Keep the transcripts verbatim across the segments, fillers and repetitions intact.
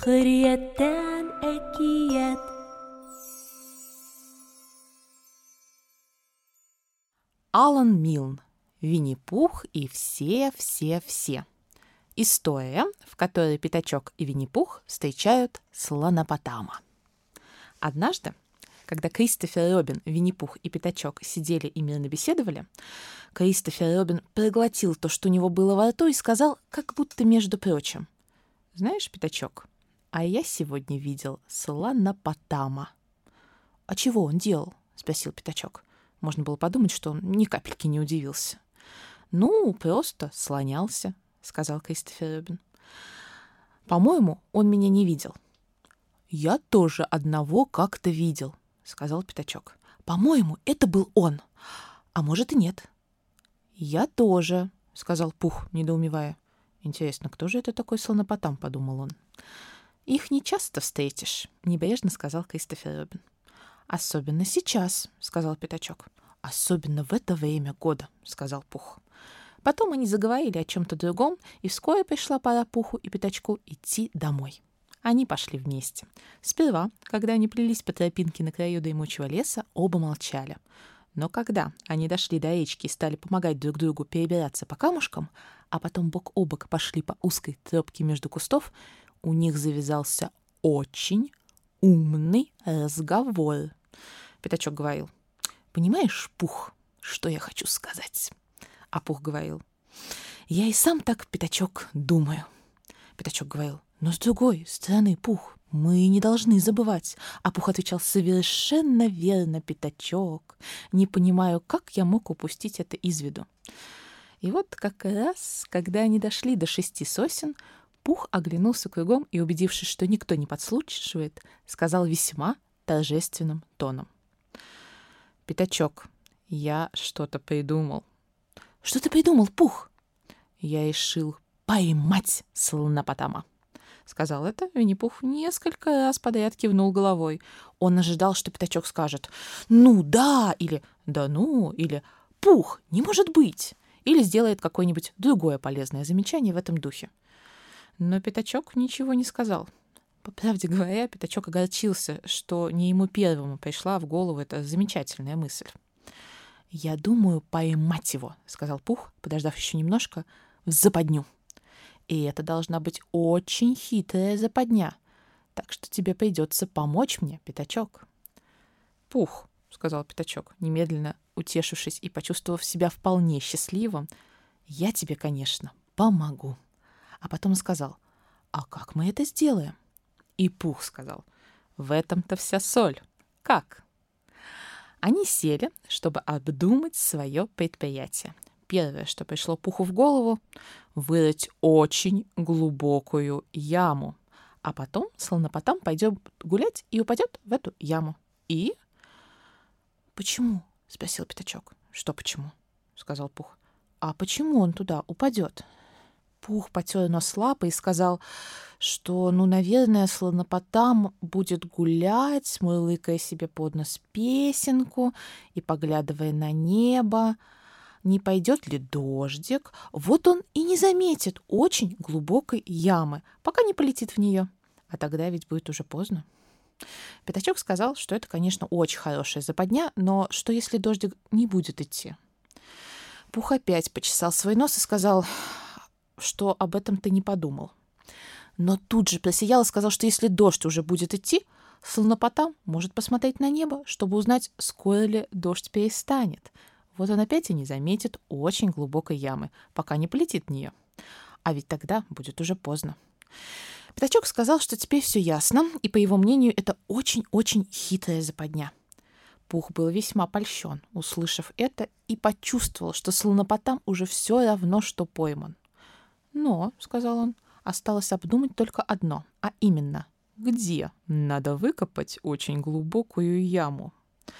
Хрияттан әкият. Алан Милн. Винни-Пух и все-все-все. История, в которой Пятачок и Винни-Пух встречают слонопотама. Однажды, когда Кристофер Робин, Винни-Пух и Пятачок сидели и мирно беседовали, Кристофер Робин проглотил то, что у него было во рту, и сказал, как будто между прочим: «Знаешь, Пятачок, а я сегодня видел слонопотама». «А чего он делал?» — спросил Пятачок. Можно было подумать, что он ни капельки не удивился. «Ну, просто слонялся», — сказал Кристофер Робин. «По-моему, он меня не видел». «Я тоже одного как-то видел», — сказал Пятачок. «По-моему, это был он. А может и нет». «Я тоже», — сказал Пух, недоумевая. «Интересно, кто же это такой слонопотам?» — подумал он. «Их не часто встретишь», — небрежно сказал Кристофер Робин. «Особенно сейчас», — сказал Пятачок. «Особенно в это время года», — сказал Пух. Потом они заговорили о чем-то другом, и вскоре пришла пора Пуху и Пятачку идти домой. Они пошли вместе. Сперва, когда они плелись по тропинке на краю дремучего леса, оба молчали. Но когда они дошли до речки и стали помогать друг другу перебираться по камушкам, а потом бок о бок пошли по узкой тропке между кустов, у них завязался очень умный разговор. Пятачок говорил: «Понимаешь, Пух, что я хочу сказать?» А Пух говорил: «Я и сам так, Пятачок, думаю». Пятачок говорил: «Но с другой стороны, Пух, мы не должны забывать». А Пух отвечал: «Совершенно верно, Пятачок. Не понимаю, как я мог упустить это из виду». И вот как раз, когда они дошли до шести сосен, Пух оглянулся кругом и, убедившись, что никто не подслушивает, сказал весьма торжественным тоном: «Пятачок, я что-то придумал». «Что ты придумал, Пух?» «Я решил поймать слонопотама». Сказал это, Винни-Пух несколько раз подряд кивнул головой. Он ожидал, что Пятачок скажет «Ну да» или «Да ну» или «Пух, не может быть» или сделает какое-нибудь другое полезное замечание в этом духе. Но Пятачок ничего не сказал. По правде говоря, Пятачок огорчился, что не ему первому пришла в голову эта замечательная мысль. «Я думаю поймать его», — сказал Пух, подождав еще немножко, — «в западню. И это должна быть очень хитрая западня, так что тебе придется помочь мне, Пятачок». «Пух», — сказал Пятачок, немедленно утешившись и почувствовав себя вполне счастливым, — «я тебе, конечно, помогу». А потом сказал: «А как мы это сделаем?» И Пух сказал: «В этом-то вся соль. Как?» Они сели, чтобы обдумать свое предприятие. Первое, что пришло Пуху в голову — вырыть очень глубокую яму, а потом слонопотам пойдет гулять и упадет в эту яму. И... «Почему?» — спросил Пятачок. «Что почему?» — сказал Пух. «А почему он туда упадет?» Пух потер нос лапой и сказал, что, ну, наверное, слонопотам будет гулять, мурлыкая себе под нос песенку и поглядывая на небо, не пойдет ли дождик. Вот он и не заметит очень глубокой ямы, пока не полетит в нее. А тогда ведь будет уже поздно. Пятачок сказал, что это, конечно, очень хорошая западня, но что если дождик не будет идти? Пух опять почесал свой нос и сказал, что об этом ты не подумал. Но тут же просиял и сказал, что если дождь уже будет идти, слонопотам может посмотреть на небо, чтобы узнать, скоро ли дождь перестанет. Вот он опять и не заметит очень глубокой ямы, пока не полетит в нее. А ведь тогда будет уже поздно. Пятачок сказал, что теперь все ясно, и, по его мнению, это очень-очень хитрая западня. Пух был весьма польщен, услышав это, и почувствовал, что слонопотам уже все равно, что пойман. «Но, — сказал он, — осталось обдумать только одно, а именно, где надо выкопать очень глубокую яму».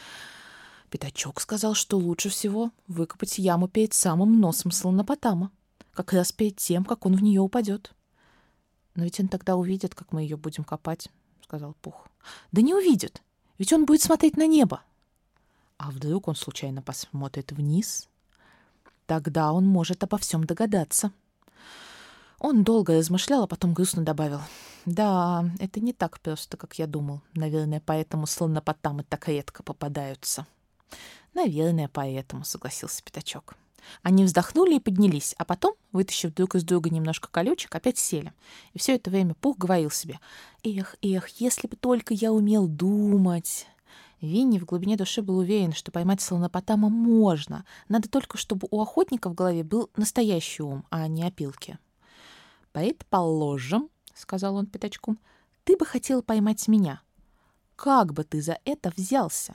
Пятачок сказал, что лучше всего выкопать яму перед самым носом слонопотама, как раз перед тем, как он в нее упадет. «Но ведь он тогда увидит, как мы ее будем копать», — сказал Пух. «Да не увидит, ведь он будет смотреть на небо». «А вдруг он случайно посмотрит вниз? Тогда он может обо всем догадаться». Он долго размышлял, а потом грустно добавил: «Да, это не так просто, как я думал. Наверное, поэтому слонопотамы так редко попадаются». «Наверное, поэтому», — согласился Пятачок. Они вздохнули и поднялись, а потом, вытащив друг из друга немножко колючек, опять сели. И все это время Пух говорил себе: «Эх, эх, если бы только я умел думать». Винни в глубине души был уверен, что поймать слонопотама можно. Надо только, чтобы у охотника в голове был настоящий ум, а не опилки. «Предположим, — сказал он Пятачку, — ты бы хотел поймать меня. Как бы ты за это взялся?»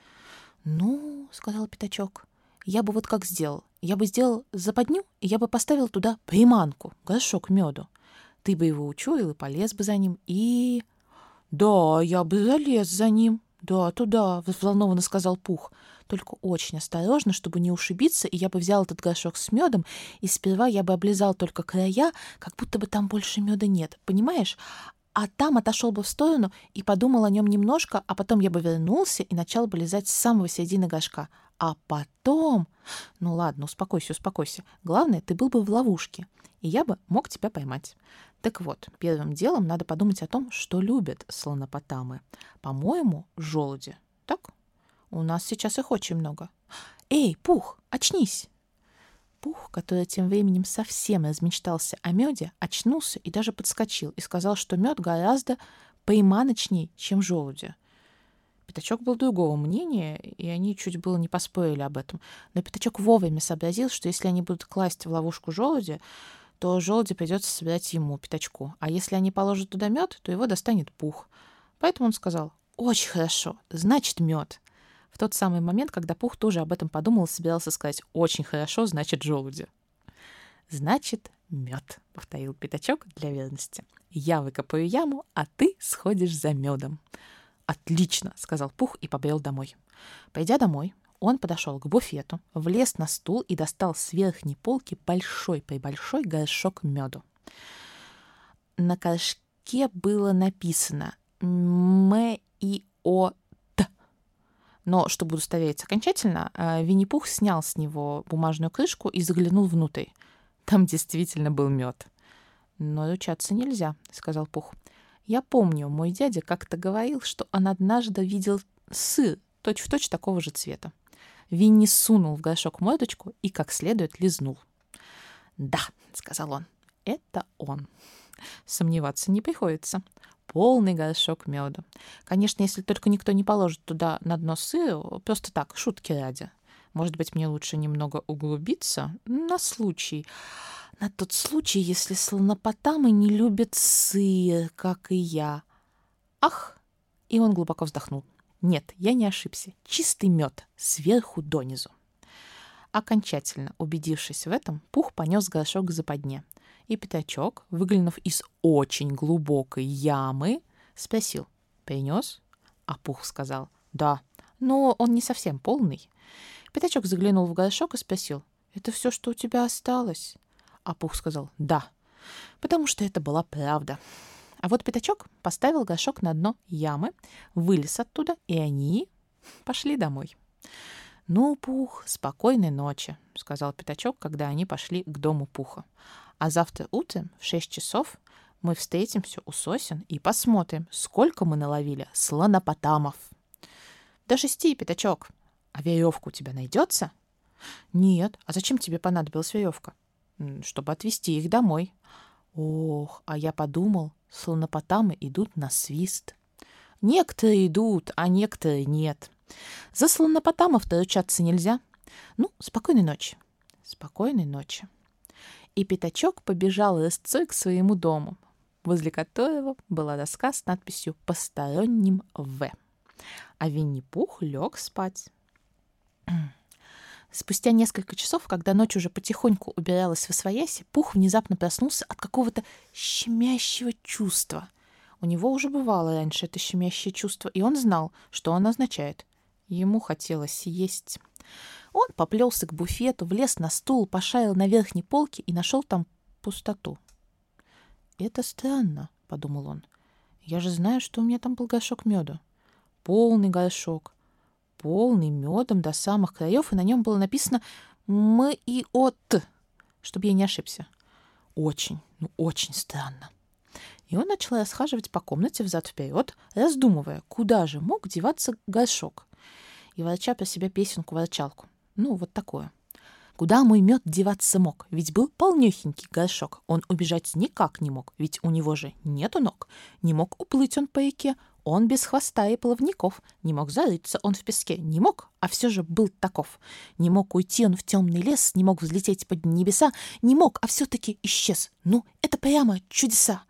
«Ну, — сказал Пятачок, — я бы вот как сделал. Я бы сделал западню, и я бы поставил туда приманку, горшок меду. Ты бы его учуял и полез бы за ним, и...» «Да, я бы залез за ним. Да, туда», — взволнованно сказал Пух. «Только очень осторожно, чтобы не ушибиться, и я бы взял этот горшок с медом, и сперва я бы облизал только края, как будто бы там больше меда нет, понимаешь? А там отошел бы в сторону и подумал о нем немножко, а потом я бы вернулся и начал бы лизать с самого середины горшка. А потом... Ну ладно, успокойся, успокойся. Главное, ты был бы в ловушке, и я бы мог тебя поймать. Так вот, первым делом надо подумать о том, что любят слонопотамы. По-моему, желуди. Так? У нас сейчас их очень много. Эй, Пух, очнись!» Пух, который тем временем совсем размечтался о меде, очнулся и даже подскочил и сказал, что мед гораздо приманочней, чем желуди. Пятачок был другого мнения, и они чуть было не поспорили об этом. Но Пятачок вовремя сообразил, что если они будут класть в ловушку желуди, то желуди придется собирать ему, Пятачку. А если они положат туда мед, то его достанет Пух. Поэтому он сказал: «Очень хорошо, значит, мед». В тот самый момент, когда Пух тоже об этом подумал и собирался сказать: «Очень хорошо, значит, желуди». «Значит, мед», — повторил Пятачок для верности. «Я выкопаю яму, а ты сходишь за медом». «Отлично», — сказал Пух и побрел домой. Пойдя домой, он подошел к буфету, влез на стул и достал с верхней полки большой-пребольшой горшок меду. На горшке было написано «М-И-О». Но, чтобы удостовериться окончательно, Винни-Пух снял с него бумажную крышку и заглянул внутрь. Там действительно был мед. «Но ручаться нельзя», — сказал Пух. «Я помню, мой дядя как-то говорил, что он однажды видел сыр точь-в-точь такого же цвета». Винни сунул в горшок мордочку и как следует лизнул. «Да», — сказал он, — «это он». Сомневаться не приходится. Полный горшок меда. Конечно, если только никто не положит туда на дно сыру, просто так, шутки ради. Может быть, мне лучше немного углубиться на случай. На тот случай, если слонопотамы не любят сыр, как и я. Ах! И он глубоко вздохнул. Нет, я не ошибся. Чистый мед, сверху донизу. Окончательно убедившись в этом, Пух понес горшок к западне. И Пятачок, выглянув из очень глубокой ямы, спросил: «Принес?» А Пух сказал: «Да, но он не совсем полный». Пятачок заглянул в горшок и спросил: «Это все, что у тебя осталось?» А Пух сказал: «Да, потому что это была правда». А вот Пятачок поставил горшок на дно ямы, вылез оттуда, и они пошли домой. «Ну, Пух, спокойной ночи», — сказал Пятачок, когда они пошли к дому Пуха. «А завтра утром в шесть часов мы встретимся у сосен и посмотрим, сколько мы наловили слонопотамов». «До шести, Пятачок. А веревка у тебя найдется?» «Нет. А зачем тебе понадобилась веревка?» «Чтобы отвезти их домой». «Ох, а я подумал, слонопотамы идут на свист». «Некоторые идут, а некоторые нет. За слонопотамов-то ручаться нельзя. Ну, спокойной ночи». «Спокойной ночи». И Пятачок побежал рысцой к своему дому, возле которого была доска с надписью «Посторонним В». А Винни-Пух лег спать. Спустя несколько часов, когда ночь уже потихоньку убиралась восвояси, Пух внезапно проснулся от какого-то щемящего чувства. У него уже бывало раньше это щемящее чувство, и он знал, что оно означает. Ему хотелось есть. Он поплелся к буфету, влез на стул, пошарил на верхней полке и нашел там пустоту. «Это странно», — подумал он. «Я же знаю, что у меня там был горшок меда. Полный горшок, полный медом до самых краев, и на нем было написано «М-И-О-Т», чтобы я не ошибся. Очень, ну очень странно. И он начал расхаживать по комнате взад-вперед, раздумывая, куда же мог деваться горшок. И ворча про себя песенку-ворчалку. Ну, вот такое. Куда мой мед деваться мог? Ведь был полнёхенький горшок. Он убежать никак не мог, ведь у него же нету ног. Не мог уплыть он по реке, он без хвоста и плавников. Не мог зарыться он в песке, не мог, а все же был таков. Не мог уйти он в темный лес, не мог взлететь под небеса, не мог, а все-таки исчез. Ну, это прямо чудеса.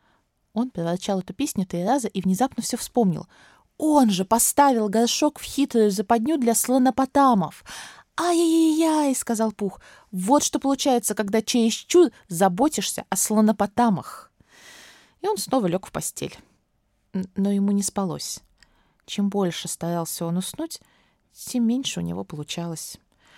Он проворчал эту песню три раза и внезапно все вспомнил. Он же поставил горшок в хитрую западню для слонопотамов. «Ай-яй-яй!» — сказал Пух. «Вот что получается, когда чересчур заботишься о слонопотамах». И он снова лег в постель. Но ему не спалось. Чем больше старался он уснуть, тем меньше у него получалось.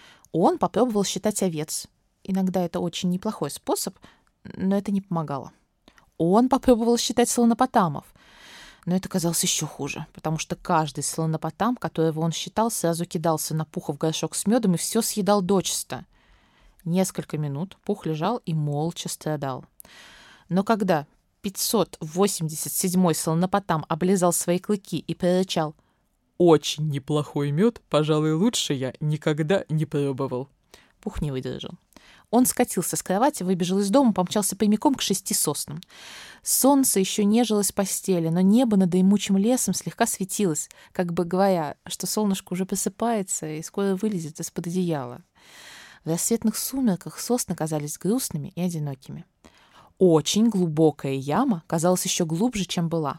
Он попробовал считать овец. Иногда это очень неплохой способ, но это не помогало. Он попробовал считать слонопотамов. Но это казалось еще хуже, потому что каждый слонопотам, которого он считал, сразу кидался на Пуха в горшок с медом и все съедал дочисто. Несколько минут Пух лежал и молча страдал. Но когда пятьсот восемьдесят седьмой слонопотам облизал свои клыки и прорычал: «Очень неплохой мед, пожалуй, лучше я никогда не пробовал», Пух не выдержал. Он скатился с кровати, выбежал из дома, помчался прямиком к шести соснам. Солнце еще нежилось в постели, но небо над дремучим лесом слегка светилось, как бы говоря, что солнышко уже просыпается и скоро вылезет из-под одеяла. В рассветных сумерках сосны казались грустными и одинокими. Очень глубокая яма казалась еще глубже, чем была.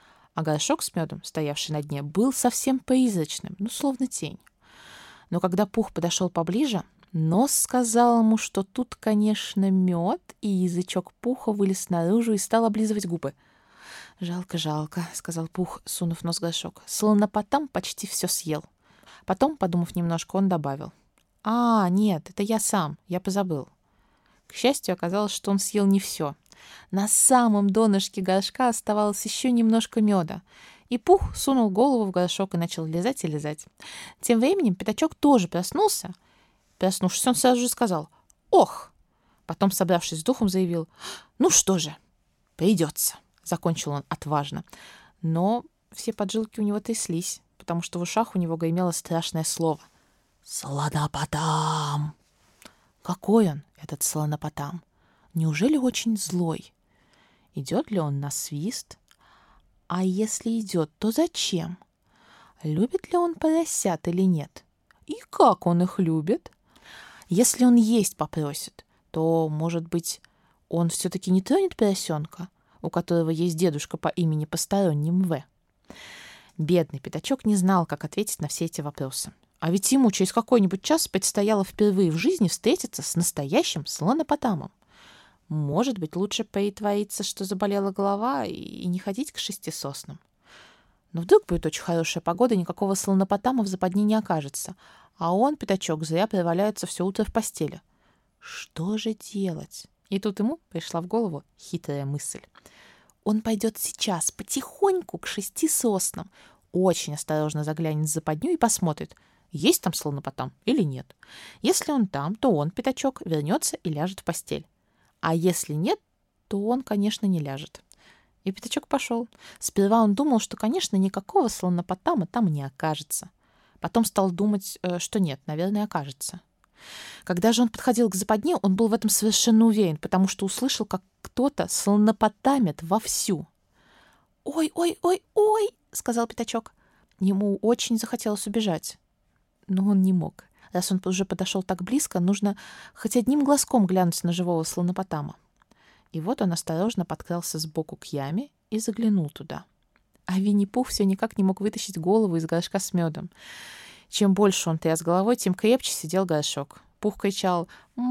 А горшок с медом, стоявший на дне, был совсем призрачным, ну, словно тень. Но когда Пух подошел поближе, нос сказал ему, что тут, конечно, мед, и язычок Пуха вылез наружу и стал облизывать губы. «Жалко, жалко», — сказал Пух, сунув нос в горшок. «Слонопотам почти все съел». Потом, подумав немножко, он добавил: «А, нет, это я сам, я позабыл». К счастью, оказалось, что он съел не все. На самом донышке горшка оставалось еще немножко меда. И Пух сунул голову в горшок и начал лизать и лизать. Тем временем Пятачок тоже проснулся. Проснувшись, он сразу же сказал: «Ох!» Потом, собравшись с духом, заявил: «Ну что же, придется», — закончил он отважно. Но все поджилки у него тряслись, потому что в ушах у него гремело страшное слово: «Слонопотам». Какой он, этот слонопотам? Неужели очень злой? Идет ли он на свист? А если идет, то зачем? Любит ли он поросят или нет? И как он их любит? Если он есть попросит, то, может быть, он все-таки не тронет поросенка, у которого есть дедушка по имени Посторонним В. Бедный Пятачок не знал, как ответить на все эти вопросы. А ведь ему через какой-нибудь час предстояло впервые в жизни встретиться с настоящим слонопотамом. Может быть, лучше притвориться, что заболела голова, и не ходить к шести соснам. Но вдруг будет очень хорошая погода, никакого слонопотама в западне не окажется, а он, Пятачок, зря проваляется все утро в постели. Что же делать? И тут ему пришла в голову хитрая мысль. Он пойдет сейчас потихоньку к шести соснам, очень осторожно заглянет в западню и посмотрит, есть там слонопотам или нет. Если он там, то он, Пятачок, вернется и ляжет в постель. А если нет, то он, конечно, не ляжет. И Пятачок пошел. Сперва он думал, что, конечно, никакого слонопотама там не окажется. Потом стал думать, что нет, наверное, окажется. Когда же он подходил к западне, он был в этом совершенно уверен, потому что услышал, как кто-то слонопотамит вовсю. «Ой, ой, ой, ой!» — сказал Пятачок. Ему очень захотелось убежать, но он не мог. Раз он уже подошел так близко, нужно хоть одним глазком глянуть на живого слонопотама. И вот он осторожно подкрался сбоку к яме и заглянул туда. А Винни-Пух все никак не мог вытащить голову из горшка с медом. Чем больше он тряс головой, тем крепче сидел горшок. Пух кричал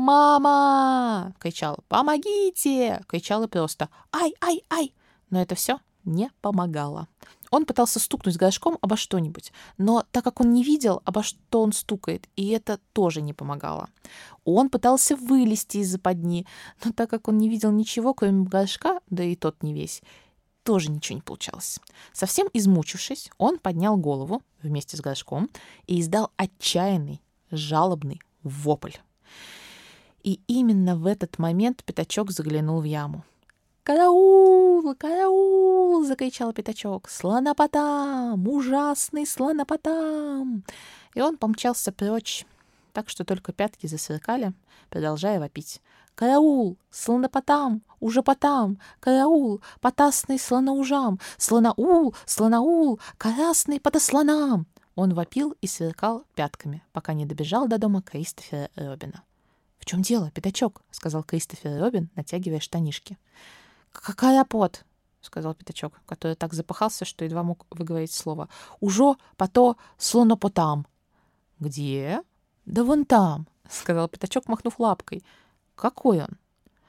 «Мама!», кричал «Помогите!», кричал и просто «Ай, ай, ай!». Но это все не помогало. Он пытался стукнуть горшком обо что-нибудь, но так как он не видел, обо что он стукает, и это тоже не помогало. Он пытался вылезти из западни, но так как он не видел ничего, кроме горшка, да и тот не весь, тоже ничего не получалось. Совсем измучившись, он поднял голову вместе с горшком и издал отчаянный, жалобный вопль. И именно в этот момент Пятачок заглянул в яму. «Караул! Караул!» — закричал Пятачок. «Слонопотам! Ужасный слонопотам!» И он помчался прочь, так что только пятки засверкали, продолжая вопить. «Караул! Слонопотам! Ужепотам! Караул! Потасный слоноужам! Слоноул! Слоноул! Карасный потослонам!» Он вопил и сверкал пятками, пока не добежал до дома Кристофера Робина. «В чем дело, Пятачок?» — сказал Кристофер Робин, натягивая штанишки. «Карапот», — сказал Пятачок, который так запахался, что едва мог выговорить слово. «Ужо, пото, слонопотам». «Где?» «Да вон там», — сказал Пятачок, махнув лапкой. «Какой он?»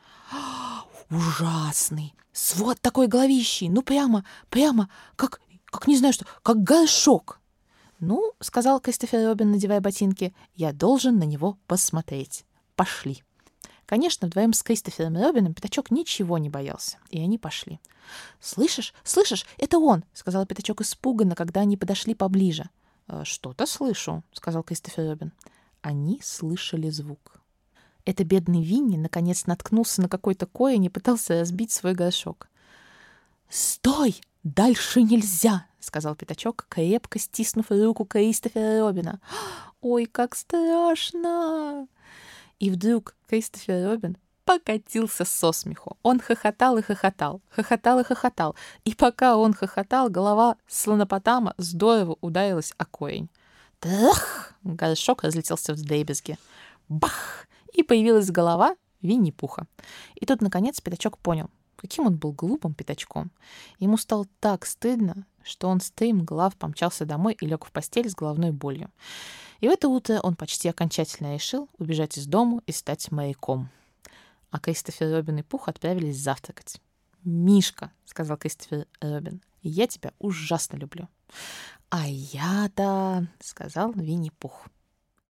«Ужасный! С вот такой головищей! Ну прямо, прямо, как, как не знаю что, как горшок!» «Ну, — сказал Кристофер Робин, надевая ботинки, — я должен на него посмотреть. Пошли». Конечно, вдвоем с Кристофером Робином Пятачок ничего не боялся, и они пошли. «Слышишь, слышишь, это он!» — сказал Пятачок испуганно, когда они подошли поближе. «Что-то слышу», — сказал Кристофер Робин. Они слышали звук. Это бедный Винни наконец наткнулся на какой-то корень и пытался разбить свой горшок. «Стой! Дальше нельзя!» — сказал Пятачок, крепко стиснув руку Кристофера Робина. «Ой, как страшно!» И вдруг Кристофер Робин покатился со смеху. Он хохотал и хохотал, хохотал и хохотал. И пока он хохотал, голова слонопотама здорово ударилась о корень. Трах! Горшок разлетелся вдребезги. Бах! И появилась голова Винни-Пуха. И тут, наконец, Пятачок понял, каким он был глупым Пятачком. Ему стало так стыдно, что он стремглав помчался домой и лег в постель с головной болью. И в это утро он почти окончательно решил убежать из дому и стать моряком. А Кристофер Робин и Пух отправились завтракать. «Мишка», — сказал Кристофер Робин, — «я тебя ужасно люблю». «А я-то», — сказал Винни-Пух.